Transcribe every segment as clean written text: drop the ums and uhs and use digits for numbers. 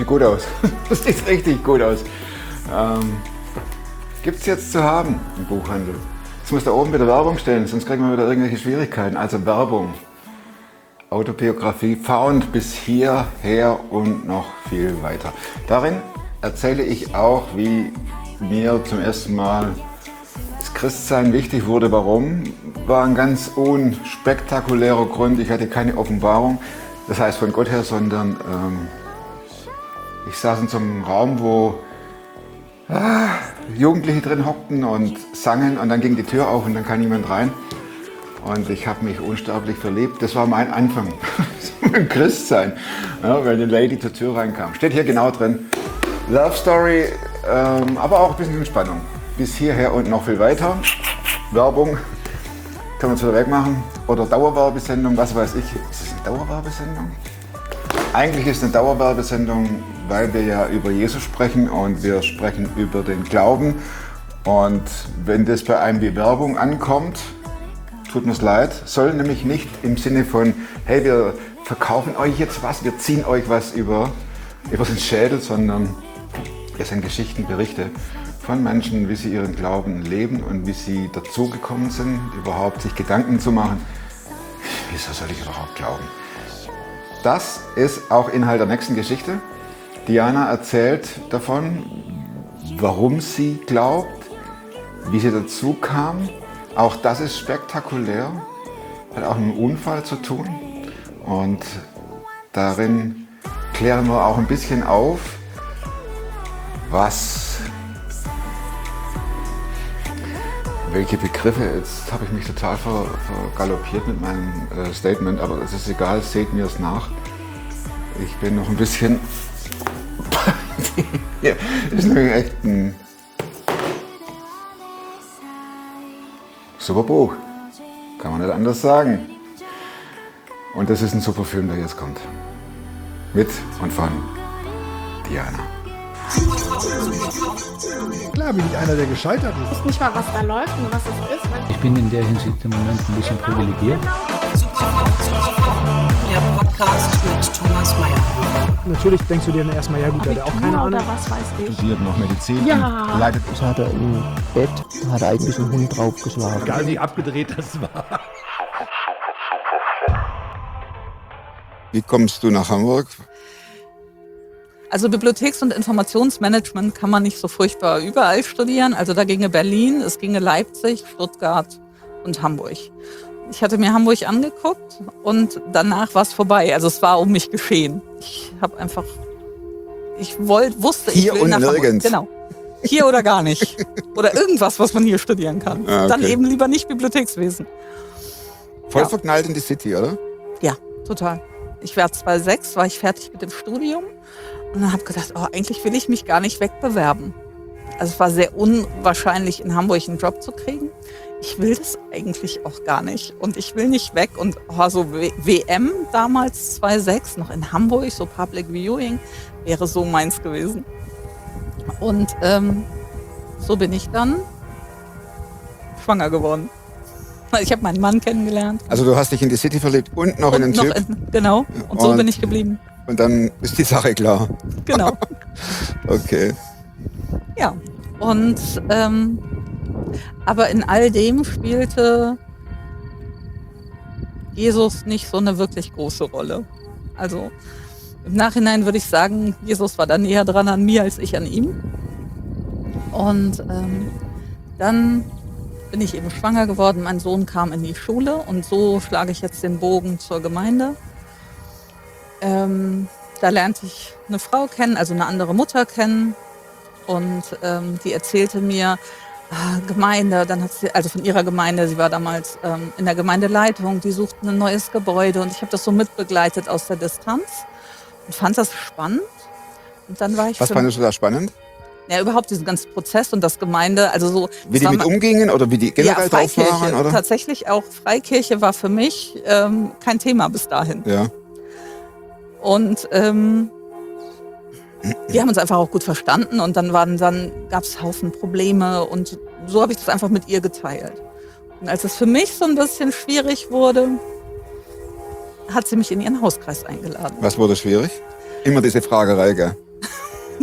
gut aus. Das sieht richtig gut aus. Gibt es jetzt zu haben im Buchhandel. Jetzt muss da oben wieder Werbung stehen, sonst kriegen wir wieder irgendwelche Schwierigkeiten. Also Werbung, Autobiografie, Found bis hierher und noch viel weiter. Darin erzähle ich auch, wie mir zum ersten Mal das Christsein wichtig wurde. Warum? War ein ganz unspektakulärer Grund. Ich hatte keine Offenbarung, das heißt von Gott her, sondern ich saß in so einem Raum, wo Jugendliche drin hockten und sangen und dann ging die Tür auf und dann kam jemand rein und ich habe mich unsterblich verliebt. Das war mein Anfang im Christsein, ja, weil eine Lady zur Tür reinkam. Steht hier genau drin. Love Story, aber auch ein bisschen Spannung. Bis hierher und noch viel weiter. Werbung können wir uns wieder wegmachen. Oder Dauerwerbesendung, was weiß ich. Ist es eine Dauerwerbesendung? Eigentlich ist es eine Dauerwerbesendung, weil wir ja über Jesus sprechen und wir sprechen über den Glauben. Und wenn das bei einem wie Werbung ankommt, tut mir's leid, soll nämlich nicht im Sinne von, hey, wir verkaufen euch jetzt was, wir ziehen euch was über den Schädel, sondern es sind Geschichten, Berichte von Menschen, wie sie ihren Glauben leben und wie sie dazugekommen sind, überhaupt sich Gedanken zu machen, wieso soll ich überhaupt glauben? Das ist auch Inhalt der nächsten Geschichte. Diana erzählt davon, warum sie glaubt, wie sie dazu kam. Auch das ist spektakulär, hat auch mit einem Unfall zu tun. Und darin klären wir auch ein bisschen auf, welche Begriffe, jetzt habe ich mich total vergaloppiert mit meinem Statement, aber es ist egal, seht mir es nach. Ich bin noch ein bisschen, ja, ist nämlich echt ein super Buch, kann man nicht anders sagen. Und das ist ein super Film, der jetzt kommt. Mit und von Diana. Klar bin ich einer, der gescheitert ist. Ich weiß nicht mal, was da läuft und was es ist. Ich bin in der Hinsicht im Moment ein bisschen privilegiert. Der Podcast mit Thomas Mayer. Natürlich denkst du dir dann erstmal, ja gut, der hat auch keine Ahnung. Oder was weiß ich. Studiert noch Medizin, Ja. leidet. Das hat er im Bett, hat eigentlich einen Hund draufgeschlagen. Egal wie abgedreht das war. Wie kommst du nach Hamburg? Also Bibliotheks- und Informationsmanagement kann man nicht so furchtbar überall studieren. Also da ginge Berlin, es ginge Leipzig, Stuttgart und Hamburg. Ich hatte mir Hamburg angeguckt und danach war es vorbei. Also es war um mich geschehen. Ich habe einfach, wusste, Hier ich will und nach nirgends. Hamburg. Genau. Hier oder gar nicht. Oder irgendwas, was man hier studieren kann. Ah, okay. Dann eben lieber nicht Bibliothekswesen. Voll Ja. verknallt in die City, oder? Ja, total. Ich war 2006, war ich fertig mit dem Studium und dann habe gedacht, eigentlich will ich mich gar nicht wegbewerben. Also es war sehr unwahrscheinlich, in Hamburg einen Job zu kriegen. Ich will das eigentlich auch gar nicht und ich will nicht weg. Und so WM damals 2006, noch in Hamburg, so Public Viewing, wäre so meins gewesen. Und so bin ich dann schwanger geworden. Ich habe meinen Mann kennengelernt. Also du hast dich in die City verliebt und noch in den Typ. Genau, und so bin ich geblieben. Und dann ist die Sache klar. Genau. Okay. Ja, und aber in all dem spielte Jesus nicht so eine wirklich große Rolle. Also im Nachhinein würde ich sagen, Jesus war da näher dran an mir als ich an ihm. Und dann bin ich eben schwanger geworden, mein Sohn kam in die Schule und so schlage ich jetzt den Bogen zur Gemeinde. Da lernte ich eine Frau kennen, also eine andere Mutter kennen und die erzählte mir, Gemeinde, dann hat sie, also von ihrer Gemeinde, sie war damals in der Gemeindeleitung, die suchten ein neues Gebäude und ich habe das so mitbegleitet aus der Distanz und fand das spannend. Und dann war ich Was fandest du da spannend? Ja, überhaupt diesen ganzen Prozess und das Gemeinde, also so. Wie die mit umgingen oder wie die generell drauf Freikirche, waren? Oder? Tatsächlich auch Freikirche war für mich kein Thema bis dahin. Ja. Und wir haben uns einfach auch gut verstanden und dann gab es Haufen Probleme und so habe ich das einfach mit ihr geteilt. Und als es für mich so ein bisschen schwierig wurde, hat sie mich in ihren Hauskreis eingeladen. Was wurde schwierig? Immer diese Fragerei, gell?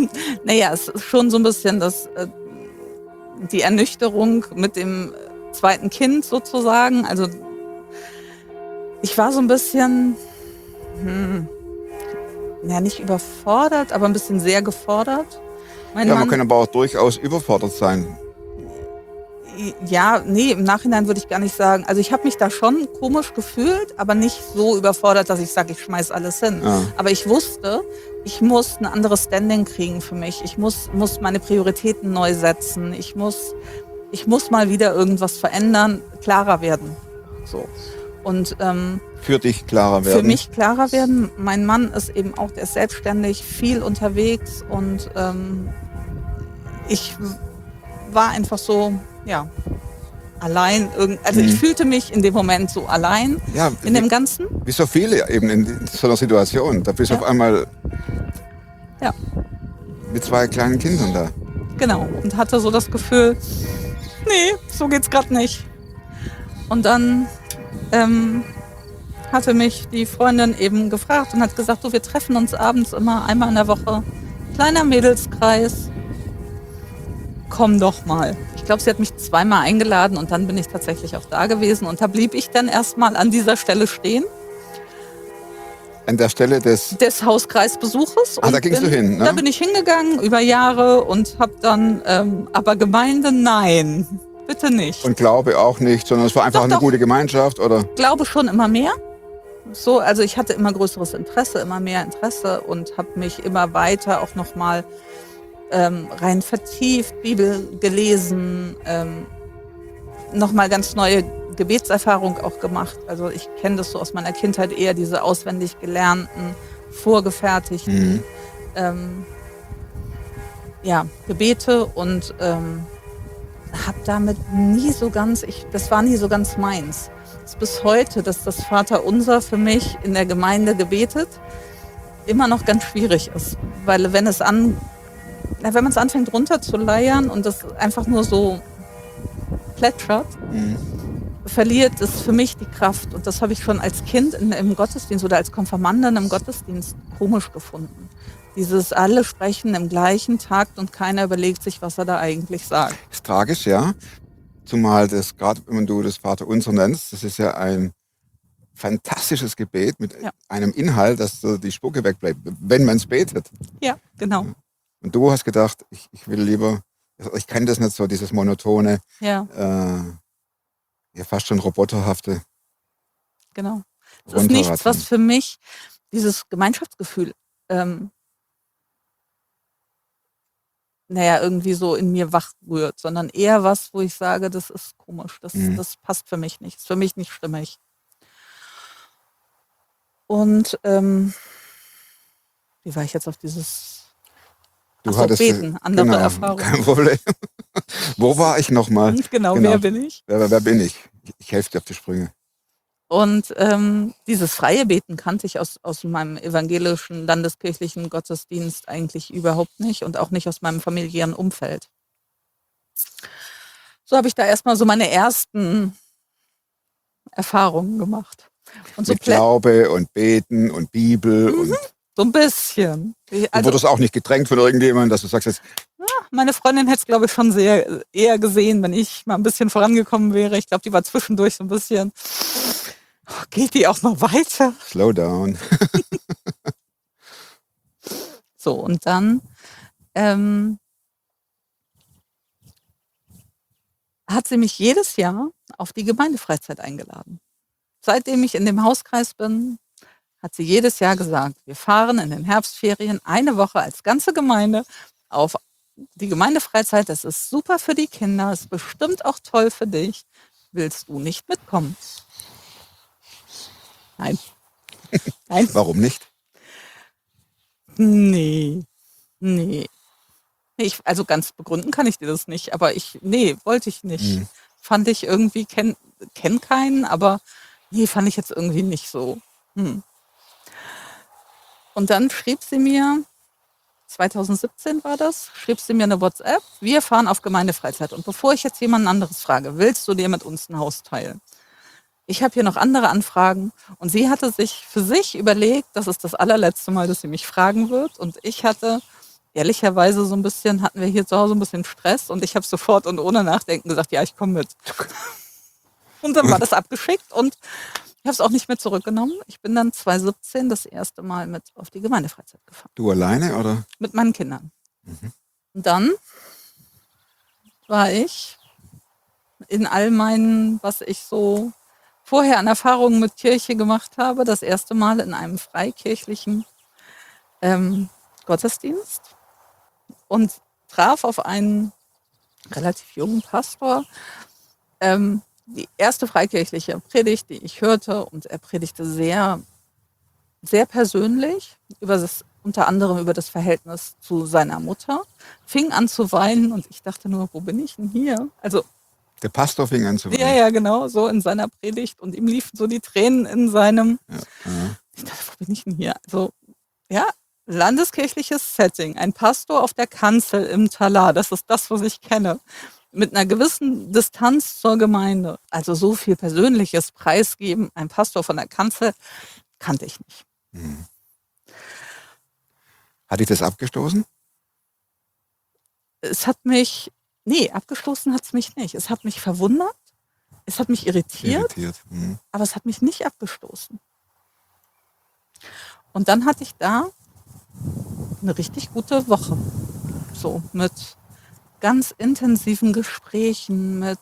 Naja, es ist schon so ein bisschen die Ernüchterung mit dem zweiten Kind sozusagen. Also ich war so ein bisschen, nicht überfordert, aber ein bisschen sehr gefordert. Man kann aber auch durchaus überfordert sein. Ja, nee, im Nachhinein würde ich gar nicht sagen. Also ich habe mich da schon komisch gefühlt, aber nicht so überfordert, dass ich sage, ich schmeiß alles hin. Ja. Aber ich wusste, ich muss ein anderes Standing kriegen für mich. Ich muss meine Prioritäten neu setzen. Ich muss mal wieder irgendwas verändern, klarer werden. So. Und Für dich klarer werden. für mich klarer werden. Mein Mann ist eben auch, der ist selbstständig, viel unterwegs und ich war einfach so, ja, allein. Also ich fühlte mich in dem Moment so allein Ja, in dem Ganzen. wie so viele eben in so einer Situation. Da bist du Ja. auf einmal Ja. mit 2 kleinen Kindern da. Genau. Und hatte so das Gefühl, nee, so geht's gerade nicht. Und dann hatte mich die Freundin eben gefragt und hat gesagt, so, wir treffen uns abends immer einmal in der Woche. Kleiner Mädelskreis. Komm doch mal. Ich glaube, sie hat mich 2-mal eingeladen und dann bin ich tatsächlich auch da gewesen. Und da blieb ich dann erstmal an dieser Stelle stehen, An der Stelle des... des Hauskreisbesuches. Ah, da gingst du hin, ne? Da bin ich hingegangen über Jahre und habe dann, aber Gemeinde, nein, bitte nicht. Und Glaube auch nicht, sondern es war einfach Doch, eine doch. gute Gemeinschaft, oder? Glaube schon immer mehr. So, also ich hatte immer größeres Interesse, immer mehr Interesse und habe mich immer weiter auch nochmal rein vertieft, Bibel gelesen, nochmal ganz neue Gebetserfahrung auch gemacht. Also ich kenne das so aus meiner Kindheit eher, diese auswendig gelernten, vorgefertigten Gebete und habe damit nie so ganz, das war nie so ganz meins. Es ist bis heute, dass das Vaterunser für mich in der Gemeinde gebetet immer noch ganz schwierig ist. Weil wenn es anfängt runterzuleiern und das einfach nur so plätschert, verliert es für mich die Kraft. Und das habe ich schon als Kind im Gottesdienst oder als Konfirmandin im Gottesdienst komisch gefunden. Dieses alle sprechen im gleichen Takt und keiner überlegt sich, was er da eigentlich sagt. Ist tragisch, ja. Zumal das, gerade wenn du das Vaterunser nennst, das ist ja ein fantastisches Gebet mit einem Inhalt, dass so die Spucke wegbleibt, wenn man es betet. Ja, genau. Und du hast gedacht, ich will lieber, ich kann das nicht so, dieses monotone, Ja, fast schon roboterhafte. genau. Es ist nichts, was Runterrattern. für mich dieses Gemeinschaftsgefühl irgendwie so in mir wach rührt, sondern eher was, wo ich sage, das ist komisch, das passt für mich nicht, ist für mich nicht stimmig. Und wie war ich jetzt auf dieses Beten, andere Erfahrungen. Kein Problem. Wo war ich nochmal? Genau, wer bin ich? Wer bin ich? Ich helfe dir auf die Sprünge. Und dieses freie Beten kannte ich aus meinem evangelischen, landeskirchlichen Gottesdienst eigentlich überhaupt nicht und auch nicht aus meinem familiären Umfeld. So habe ich da erstmal so meine ersten Erfahrungen gemacht. Und so Mit Glaube und Beten und Bibel. Und so ein bisschen. du wurdest auch nicht gedrängt von irgendjemandem, dass du sagst jetzt, Meine Freundin hätte es, glaube ich, schon eher gesehen, wenn ich mal ein bisschen vorangekommen wäre. Ich glaube, die war zwischendurch so ein bisschen, geht die auch noch weiter? slow down. So, und dann hat sie mich jedes Jahr auf die Gemeindefreizeit eingeladen. Seitdem ich in dem Hauskreis bin, hat sie jedes Jahr gesagt, wir fahren in den Herbstferien eine Woche als ganze Gemeinde auf die Gemeindefreizeit. Das ist super für die Kinder, ist bestimmt auch toll für dich. Willst du nicht mitkommen? Nein. Nein. Warum nicht? Nee. Also ganz begründen kann ich dir das nicht, aber wollte ich nicht. Fand ich irgendwie, kenn keinen, aber fand ich jetzt irgendwie nicht so. Und dann schrieb sie mir, 2017 war das, schrieb sie mir eine WhatsApp, wir fahren auf Gemeindefreizeit. Und bevor ich jetzt jemand anderes frage, willst du dir mit uns ein Haus teilen? Ich habe hier noch andere Anfragen und sie hatte sich für sich überlegt, das ist das allerletzte Mal, dass sie mich fragen wird. Und ich hatte ehrlicherweise so ein bisschen, hatten wir hier zu Hause ein bisschen Stress und ich habe sofort und ohne Nachdenken gesagt, ja, ich komme mit. Und dann war das abgeschickt und ich habe es auch nicht mehr zurückgenommen. Ich bin dann 2017 das erste Mal mit auf die Gemeindefreizeit gefahren. Du alleine oder? Mit meinen Kindern. Und dann war ich in all meinen, was ich so vorher an Erfahrungen mit Kirche gemacht habe, das erste Mal in einem freikirchlichen Gottesdienst und traf auf einen relativ jungen Pastor. Die erste freikirchliche Predigt, die ich hörte, und er predigte sehr, sehr persönlich unter anderem über das Verhältnis zu seiner Mutter, fing an zu weinen und ich dachte nur, wo bin ich denn hier? Also Der Pastor fing an zu weinen. ja, genau, so in seiner Predigt und ihm liefen so die Tränen in seinem. Ja. Ich dachte, wo bin ich denn hier? Also ja, landeskirchliches Setting, ein Pastor auf der Kanzel im Talar, das ist das, was ich kenne. Mit einer gewissen Distanz zur Gemeinde. Also so viel Persönliches preisgeben, ein Pastor von der Kanzel, kannte ich nicht. Hat dich das abgestoßen? Abgestoßen hat es mich nicht. Es hat mich verwundert, es hat mich irritiert. Aber es hat mich nicht abgestoßen. Und dann hatte ich da eine richtig gute Woche. So mit ganz intensiven Gesprächen, mit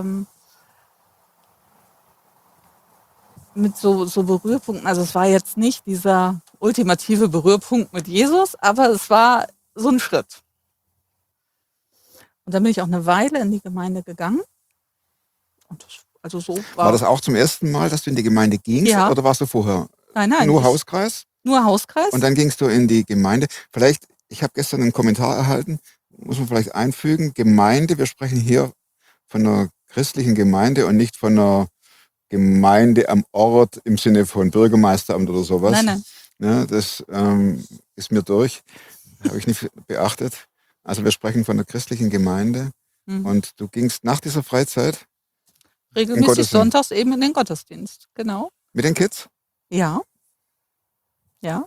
so Berührpunkten. Also es war jetzt nicht dieser ultimative Berührpunkt mit Jesus, aber es war so ein Schritt. Und dann bin ich auch eine Weile in die Gemeinde gegangen. Und War das auch zum ersten Mal, dass du in die Gemeinde gingst? Ja. Oder warst du vorher Nein, nur Hauskreis? Nur Hauskreis. Und dann gingst du in die Gemeinde. Vielleicht, ich habe gestern einen Kommentar erhalten, muss man vielleicht einfügen, Gemeinde, wir sprechen hier von einer christlichen Gemeinde und nicht von einer Gemeinde am Ort im Sinne von Bürgermeisteramt oder sowas. Nein. Ja, das ist mir durch, habe ich nicht beachtet. Also wir sprechen von einer christlichen Gemeinde und du gingst nach dieser Freizeit regelmäßig sonntags eben in den Gottesdienst, genau. mit den Kids? Ja. Ja.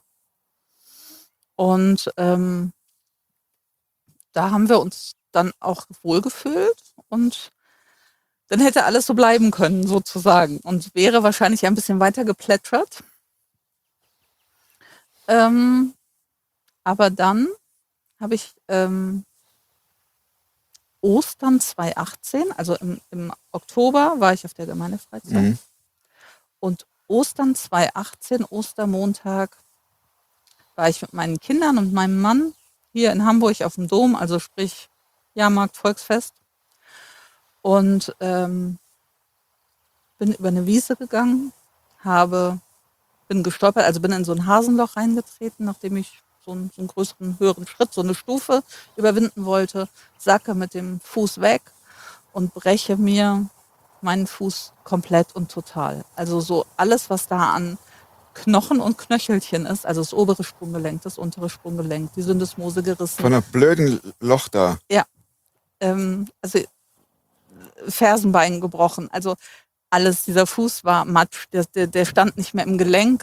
Und da haben wir uns dann auch wohlgefühlt und dann hätte alles so bleiben können, sozusagen. Und wäre wahrscheinlich ein bisschen weiter geplätschert. Aber dann habe ich Ostern 2018, also im Oktober war ich auf der Gemeindefreizeit. Und Ostern 2018, Ostermontag, war ich mit meinen Kindern und meinem Mann hier in Hamburg auf dem Dom, also sprich Jahrmarkt, Volksfest. Und bin über eine Wiese gegangen, bin gestolpert, also bin in so ein Hasenloch reingetreten, nachdem ich so einen größeren, höheren Schritt, so eine Stufe überwinden wollte, sacke mit dem Fuß weg und breche mir meinen Fuß komplett und total. Also so alles, was da an Knochen und Knöchelchen ist, also das obere Sprunggelenk, das untere Sprunggelenk, die Syndesmose gerissen. Von einem blöden Loch da. Ja, also Fersenbein gebrochen, also alles, dieser Fuß war matsch, der stand nicht mehr im Gelenk,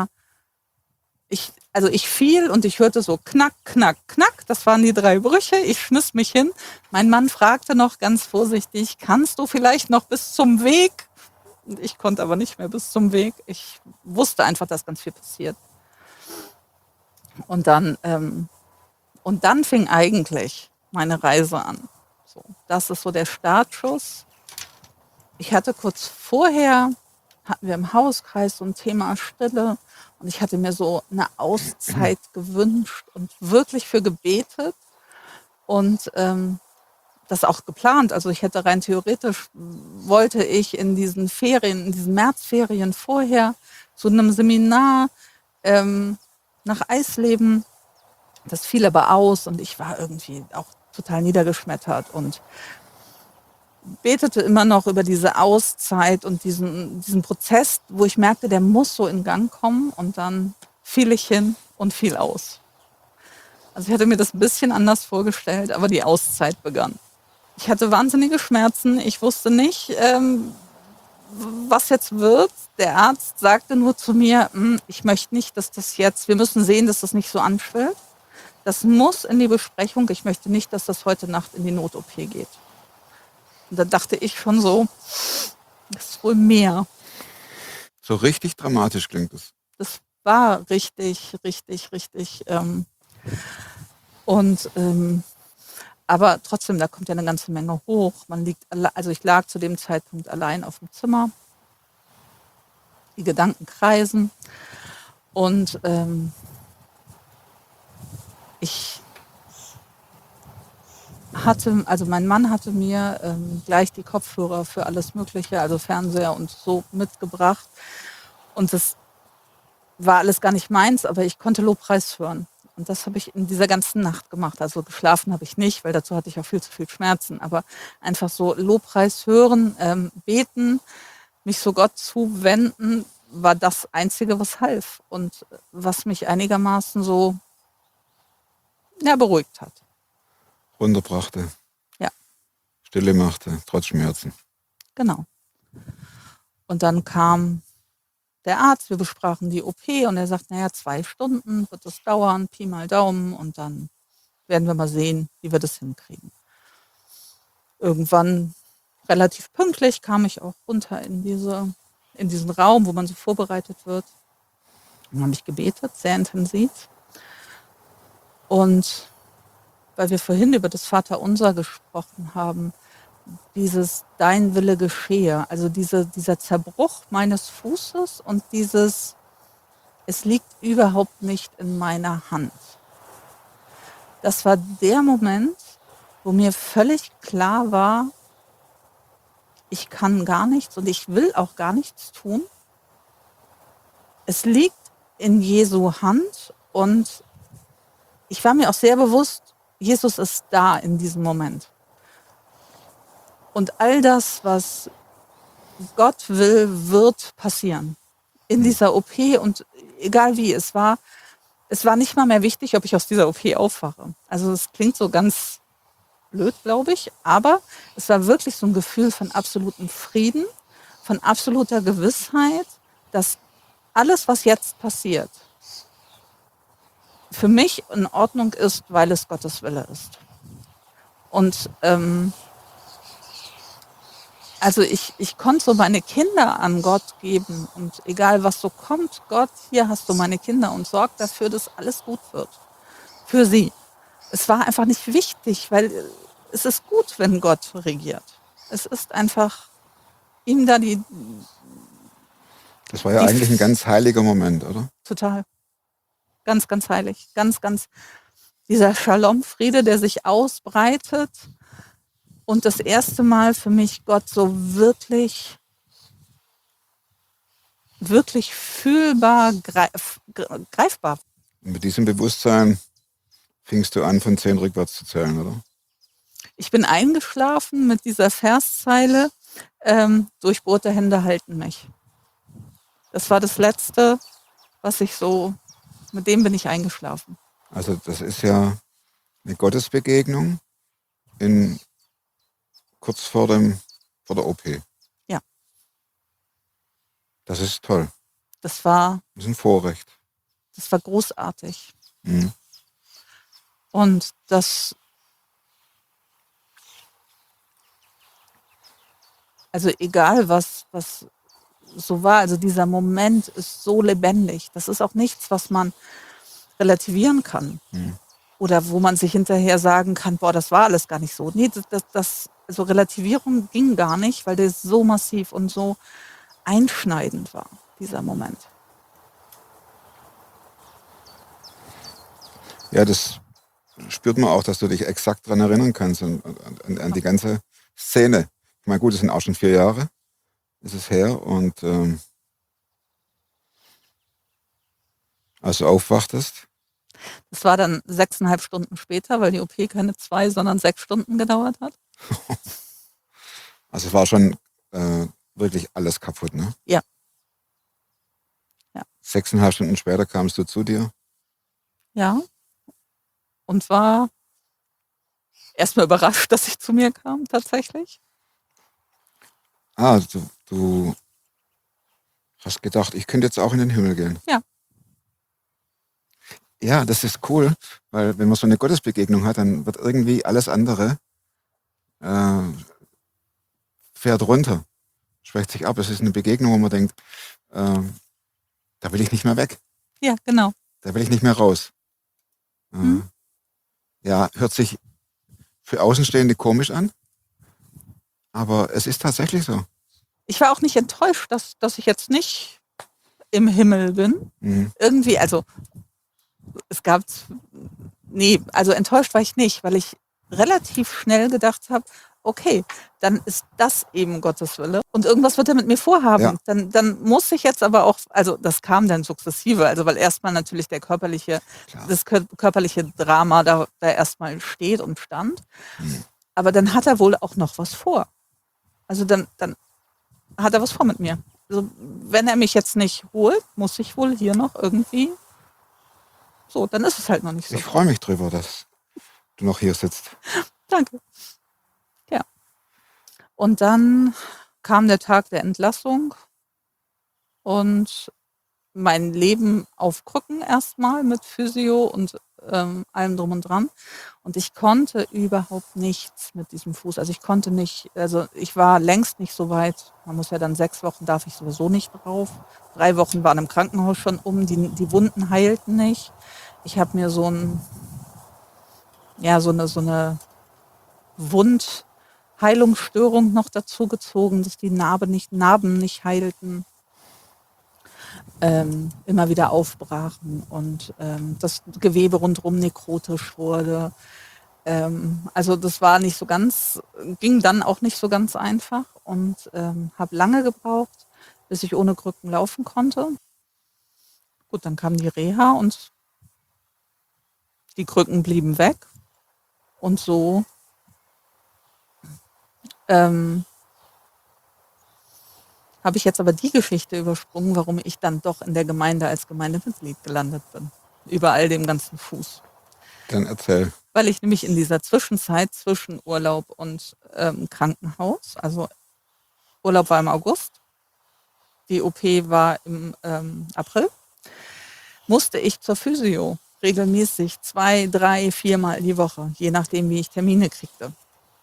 ich fiel und ich hörte so knack, knack, knack, das waren die 3 Brüche, ich schmiss mich hin. Mein Mann fragte noch ganz vorsichtig, kannst du vielleicht noch bis zum Weg? Und ich konnte aber nicht mehr bis zum Weg. Ich wusste einfach, dass ganz viel passiert. Und dann fing eigentlich meine Reise an. So, das ist so der Startschuss. Ich hatte kurz vorher, hatten wir im Hauskreis so ein Thema Stille und ich hatte mir so eine Auszeit gewünscht und wirklich für gebetet und das auch geplant. Also ich hätte rein theoretisch, wollte ich in diesen Märzferien vorher zu einem Seminar nach Eisleben. Das fiel aber aus und ich war irgendwie auch total niedergeschmettert und betete immer noch über diese Auszeit und diesen Prozess, wo ich merkte, der muss so in Gang kommen und dann fiel ich hin und fiel aus. Also ich hatte mir das ein bisschen anders vorgestellt, aber die Auszeit begann. Ich hatte wahnsinnige Schmerzen, ich wusste nicht, was jetzt wird. Der Arzt sagte nur zu mir, ich möchte nicht, dass das jetzt, wir müssen sehen, dass das nicht so anschwillt. das muss in die Besprechung. Ich möchte nicht, dass das heute Nacht in die Not-OP geht. Und da dachte ich schon so, das ist wohl mehr. So richtig dramatisch klingt es. Das war richtig. Aber trotzdem, da kommt ja eine ganze Menge hoch. Also ich lag zu dem Zeitpunkt allein auf dem Zimmer. Die Gedanken kreisen. Und mein Mann hatte mir gleich die Kopfhörer für alles Mögliche, also Fernseher und so mitgebracht. Und das war alles gar nicht meins, aber ich konnte Lobpreis hören. Und das habe ich in dieser ganzen Nacht gemacht. Also geschlafen habe ich nicht, weil dazu hatte ich auch viel zu viel Schmerzen. Aber einfach so Lobpreis hören, beten, mich so Gott zuwenden, war das Einzige, was half. Und was mich einigermaßen so beruhigt hat. Runterbrachte. Ja. Stille machte, trotz Schmerzen. Genau. Und dann kam der Arzt, wir besprachen die OP und er sagt, 2 Stunden wird das dauern, Pi mal Daumen und dann werden wir mal sehen, wie wir das hinkriegen. Irgendwann relativ pünktlich kam ich auch runter in diesen Raum, wo man so vorbereitet wird. Dann habe ich gebetet, sehr intensiv. Und weil wir vorhin über das Vaterunser gesprochen haben, dieses Dein Wille geschehe, also dieser Zerbruch meines Fußes und es liegt überhaupt nicht in meiner Hand. Das war der Moment, wo mir völlig klar war, ich kann gar nichts und ich will auch gar nichts tun. Es liegt in Jesu Hand und ich war mir auch sehr bewusst, Jesus ist da in diesem Moment. Und all das, was Gott will, wird passieren. In dieser OP und egal wie, es war nicht mal mehr wichtig, ob ich aus dieser OP aufwache. Also es klingt so ganz blöd, glaube ich, aber es war wirklich so ein Gefühl von absolutem Frieden, von absoluter Gewissheit, dass alles, was jetzt passiert, für mich in Ordnung ist, weil es Gottes Wille ist. Und also ich konnte so meine Kinder an Gott geben und egal was so kommt, Gott, hier hast du meine Kinder und sorg dafür, dass alles gut wird. Für sie. Es war einfach nicht wichtig, weil es ist gut, wenn Gott regiert. Es ist einfach ihm da Das war ja eigentlich ein ganz heiliger Moment, oder? Total. Ganz, ganz heilig. Ganz, ganz dieser Shalom-Friede, der sich ausbreitet. Und das erste Mal für mich Gott so wirklich, wirklich fühlbar, greifbar. Und mit diesem Bewusstsein fingst du an, von 10 rückwärts zu zählen, oder? Ich bin eingeschlafen mit dieser Verszeile, durchbohrte Hände halten mich. Das war das Letzte, mit dem bin ich eingeschlafen. Also das ist ja eine Gottesbegegnung kurz vor der OP. Ja. Das ist toll. Das war ein Vorrecht. Das war großartig. Mhm. Und also egal was so war, also dieser Moment ist so lebendig. Das ist auch nichts, was man relativieren kann. Mhm. Oder wo man sich hinterher sagen kann, boah, das war alles gar nicht so. Nee, also Relativierung ging gar nicht, weil das so massiv und so einschneidend war, dieser Moment. Ja, das spürt man auch, dass du dich exakt daran erinnern kannst an die ganze Szene. Ich meine, gut, es sind auch schon 4 Jahre, ist es her. Und als du aufwachtest. Das war dann 6,5 Stunden später, weil die OP keine 2, sondern 6 Stunden gedauert hat. Also es war schon wirklich alles kaputt, ne? Ja. 6,5 Stunden später kamst du zu dir. Ja. Und war erstmal überrascht, dass ich zu mir kam, tatsächlich. Ah, du hast gedacht, ich könnte jetzt auch in den Himmel gehen. Ja. Ja, das ist cool, weil wenn man so eine Gottesbegegnung hat, dann wird irgendwie alles andere fährt runter, schwächt sich ab. Es ist eine Begegnung, wo man denkt, da will ich nicht mehr weg, Ja, genau. da will ich nicht mehr raus. Ja, hört sich für Außenstehende komisch an, aber es ist tatsächlich so. Ich war auch nicht enttäuscht, dass ich jetzt nicht im Himmel bin. Irgendwie, also es gab, nee, also enttäuscht war ich nicht, weil ich relativ schnell gedacht habe, okay, dann ist das eben Gottes Wille und irgendwas wird er mit mir vorhaben. Ja. Dann muss ich jetzt aber auch, also das kam dann sukzessive, also weil erstmal natürlich das körperliche Drama da erstmal steht und stand. Aber dann hat er wohl auch noch was vor. Also dann hat er was vor mit mir. Also wenn er mich jetzt nicht holt, muss ich wohl hier noch irgendwie, so, dann ist es halt noch nicht so. Ich freue mich drüber, dass du noch hier sitzt. Danke. Ja. Und dann kam der Tag der Entlassung und mein Leben auf Krücken erstmal mit Physio und allem drum und dran. Und ich konnte überhaupt nichts mit diesem Fuß. Also ich konnte nicht, also ich war längst nicht so weit. Man muss ja dann 6 Wochen, darf ich sowieso nicht drauf. 3 Wochen waren im Krankenhaus schon die Wunden heilten nicht. Ich habe mir so eine Wundheilungsstörung noch dazu gezogen, dass die Narben nicht heilten. Immer wieder aufbrachen und das Gewebe rundherum nekrotisch wurde. Also das war nicht so ganz, ging dann auch nicht so ganz einfach und habe lange gebraucht, bis ich ohne Krücken laufen konnte. Gut, dann kam die Reha und die Krücken blieben weg und so habe ich jetzt aber die Geschichte übersprungen, warum ich dann doch in der Gemeinde als Gemeindemitglied gelandet bin. Über all dem ganzen Fuß. Dann erzähl. Weil ich nämlich in dieser Zwischenzeit zwischen Urlaub und Krankenhaus, also Urlaub war im August, die OP war im April, musste ich zur Physio regelmäßig 2, 3, 4 Mal die Woche, je nachdem, wie ich Termine kriegte.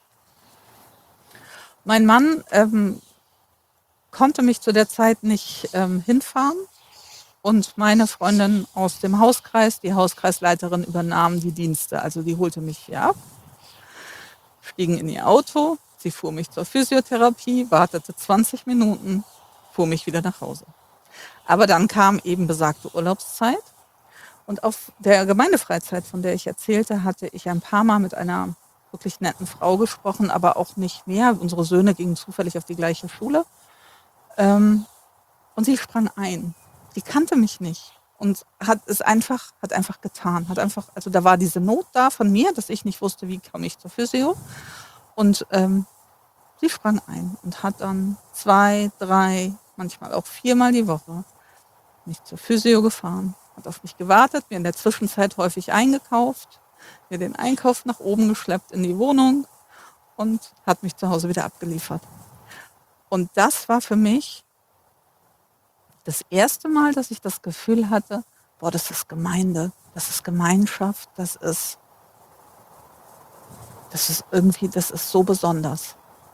Mein Mann konnte mich zu der Zeit nicht hinfahren und meine Freundin aus dem Hauskreis, die Hauskreisleiterin, übernahm die Dienste. Also die holte mich hier ab, stiegen in ihr Auto, sie fuhr mich zur Physiotherapie, wartete 20 Minuten, fuhr mich wieder nach Hause. Aber dann kam eben besagte Urlaubszeit und auf der Gemeindefreizeit, von der ich erzählte, hatte ich ein paar Mal mit einer wirklich netten Frau gesprochen, aber auch nicht mehr. Unsere Söhne gingen zufällig auf die gleiche Schule. Und sie sprang ein. Die kannte mich nicht und hat einfach getan. Also da war diese Not da von mir, dass ich nicht wusste, wie komme ich zur Physio. Und sie sprang ein und hat dann 2, 3, manchmal auch 4 Mal die Woche mich zur Physio gefahren, hat auf mich gewartet, mir in der Zwischenzeit häufig eingekauft, mir den Einkauf nach oben geschleppt in die Wohnung und hat mich zu Hause wieder abgeliefert. Und das war für mich das erste Mal, dass ich das Gefühl hatte, boah, das ist Gemeinde, das ist Gemeinschaft, das ist so besonders.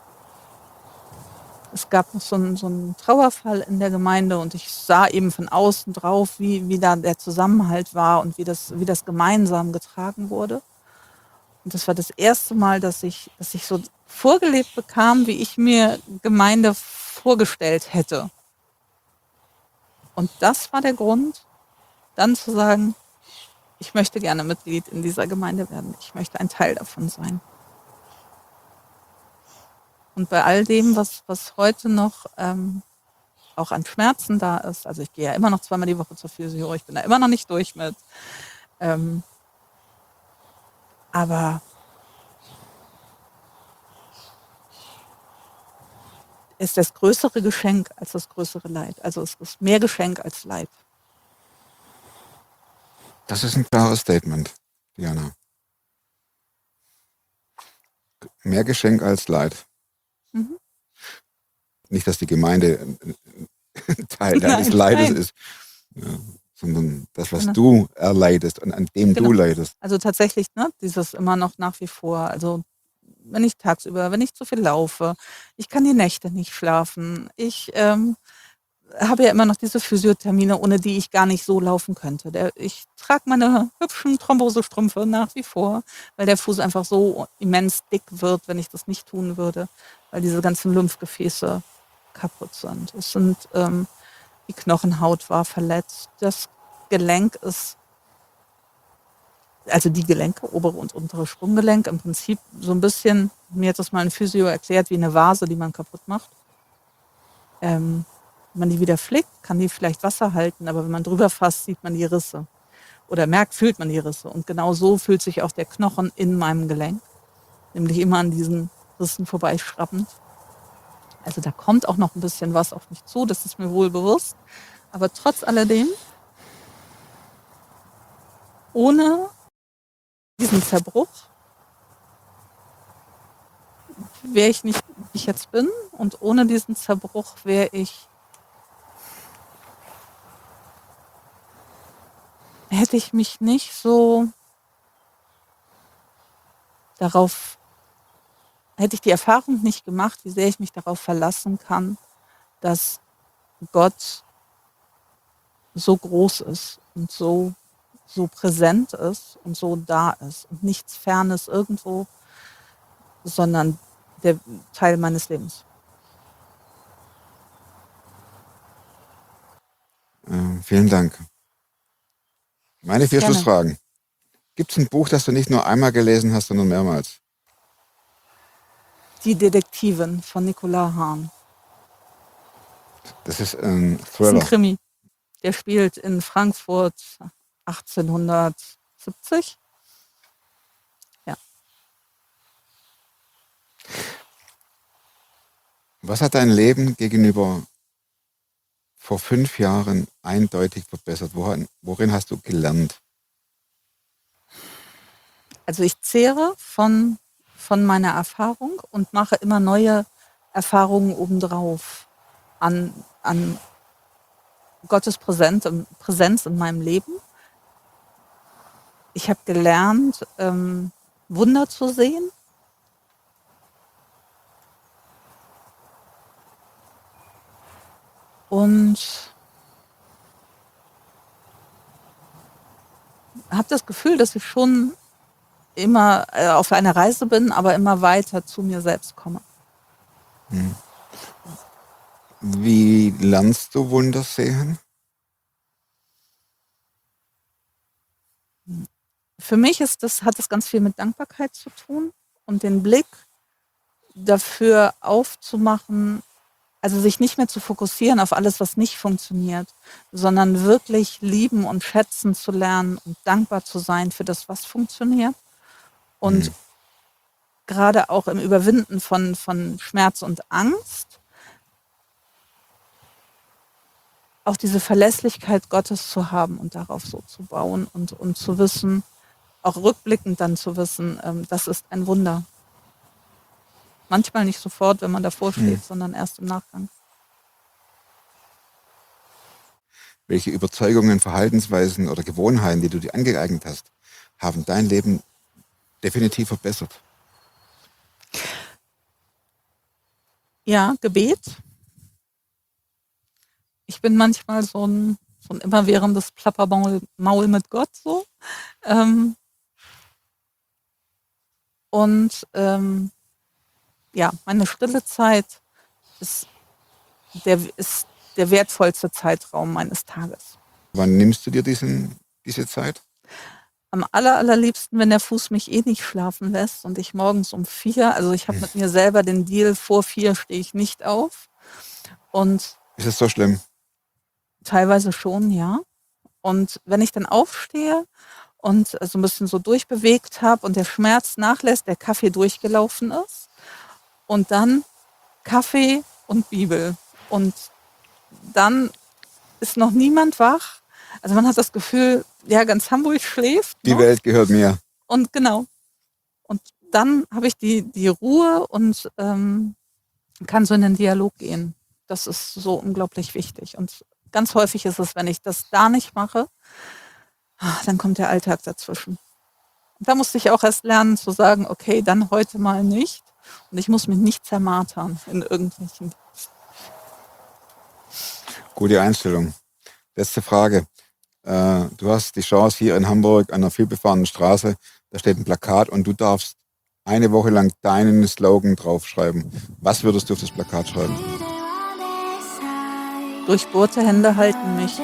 Es gab noch so einen Trauerfall in der Gemeinde und ich sah eben von außen drauf, wie da der Zusammenhalt war und wie das gemeinsam getragen wurde. Und das war das erste Mal, dass ich so vorgelebt bekam, wie ich mir Gemeinde vorgestellt hätte. Und das war der Grund, dann zu sagen, ich möchte gerne Mitglied in dieser Gemeinde werden. Ich möchte ein Teil davon sein. Und bei all dem, was heute noch auch an Schmerzen da ist, also ich gehe ja immer noch 2-mal die Woche zur Physio, ich bin da immer noch nicht durch mit. Aber ist das größere Geschenk als das größere Leid. Also es ist mehr Geschenk als Leid. Das ist ein klares Statement, Diana. Mehr Geschenk als Leid. Mhm. Nicht, dass die Gemeinde ein Teil deines Leides ist. Ja. sondern das, was Genau. du erleidest und an dem Genau. du leidest. Also tatsächlich, ne, dieses immer noch nach wie vor. Also wenn ich tagsüber, wenn ich zu viel laufe, ich kann die Nächte nicht schlafen. Ich habe ja immer noch diese Physiothermine, ohne die ich gar nicht so laufen könnte. Ich trage meine hübschen Thrombosestrümpfe nach wie vor, weil der Fuß einfach so immens dick wird, wenn ich das nicht tun würde, weil diese ganzen Lymphgefäße kaputt sind. Die Knochenhaut war verletzt, das Gelenk ist, also die Gelenke, obere und untere Sprunggelenk, im Prinzip so ein bisschen, mir hat das mal ein Physio erklärt, wie eine Vase, die man kaputt macht. Wenn man die wieder flickt, kann die vielleicht Wasser halten, aber wenn man drüber fasst, sieht man die Risse. Oder fühlt man die Risse. Und genau so fühlt sich auch der Knochen in meinem Gelenk. Nämlich immer an diesen Rissen vorbeischrappend. Also da kommt auch noch ein bisschen was auf mich zu, das ist mir wohl bewusst. Aber trotz alledem, ohne diesen Zerbruch wäre ich nicht, wie ich jetzt bin. Und ohne diesen Zerbruch hätte ich mich nicht so hätte ich die Erfahrung nicht gemacht, wie sehr ich mich darauf verlassen kann, dass Gott so groß ist und so präsent ist und so da ist und nichts Fernes irgendwo, sondern der Teil meines Lebens. Vielen Dank. Meine 4 Gerne. Schlussfragen. Gibt es ein Buch, das du nicht nur einmal gelesen hast, sondern mehrmals? Die Detektivin von Nicolas Hahn. Das ist ein Das ist Thriller. ein Krimi. Der spielt in Frankfurt 1870. Ja. Was hat dein Leben gegenüber vor 5 Jahren eindeutig verbessert? Worin hast du gelernt? Also ich zehre von meiner Erfahrung und mache immer neue Erfahrungen obendrauf an Gottes Präsenz in meinem Leben. Ich habe gelernt, Wunder zu sehen. Und habe das Gefühl, dass ich schon immer auf einer Reise bin, aber immer weiter zu mir selbst komme. Wie lernst du Wunder sehen? Für mich hat das ganz viel mit Dankbarkeit zu tun und den Blick dafür aufzumachen, also sich nicht mehr zu fokussieren auf alles, was nicht funktioniert, sondern wirklich lieben und schätzen zu lernen und dankbar zu sein für das, was funktioniert. Und gerade auch im Überwinden von Schmerz und Angst, auch diese Verlässlichkeit Gottes zu haben und darauf so zu bauen und zu wissen, auch rückblickend dann zu wissen, das ist ein Wunder. Manchmal nicht sofort, wenn man davor steht, sondern erst im Nachgang. Welche Überzeugungen, Verhaltensweisen oder Gewohnheiten, die du dir angeeignet hast, haben dein Leben definitiv verbessert? Ja, Gebet. Ich bin manchmal so ein immerwährendes Plappermaul mit Gott so. Ja, meine stille Zeit ist der wertvollste Zeitraum meines Tages. Wann nimmst du dir diese Zeit? Am allerliebsten, wenn der Fuß mich eh nicht schlafen lässt und ich morgens um 4, also ich habe mit mir selber den Deal, vor 4 stehe ich nicht auf. Und Ist es so schlimm? teilweise schon, ja. Und wenn ich dann aufstehe und so ein bisschen so durchbewegt habe und der Schmerz nachlässt, der Kaffee durchgelaufen ist und dann Kaffee und Bibel und dann ist noch niemand wach. Also man hat das Gefühl, ja, ganz Hamburg schläft. Die Welt gehört mir. Und genau. Und dann habe ich die Ruhe und kann so in den Dialog gehen. Das ist so unglaublich wichtig. Und Ganz häufig ist es, wenn ich das da nicht mache, dann kommt der Alltag dazwischen. Und da musste ich auch erst lernen zu sagen, okay, dann heute mal nicht. Und ich muss mich nicht zermartern in irgendwelchen. Gute Einstellung. Letzte Frage. Du hast die Chance hier in Hamburg an einer vielbefahrenen Straße, da steht ein Plakat und du darfst eine Woche lang deinen Slogan draufschreiben. Was würdest du auf das Plakat schreiben? Durchbohrte Hände halten mich.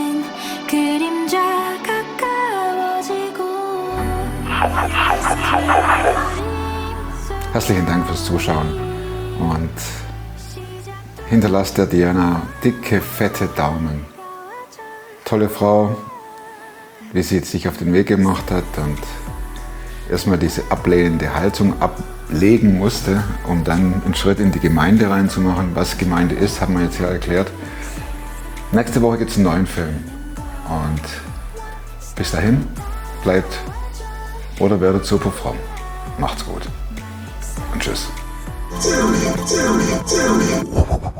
Herzlichen Dank fürs Zuschauen und hinterlasst der Diana dicke, fette Daumen. Tolle Frau, wie sie sich auf den Weg gemacht hat und erstmal diese ablehnende Haltung ablegen musste, um dann einen Schritt in die Gemeinde reinzumachen. Was Gemeinde ist, haben wir jetzt ja erklärt. Nächste Woche gibt es einen neuen Film. Und bis dahin, bleibt oder werdet super fromm. Macht's gut und tschüss.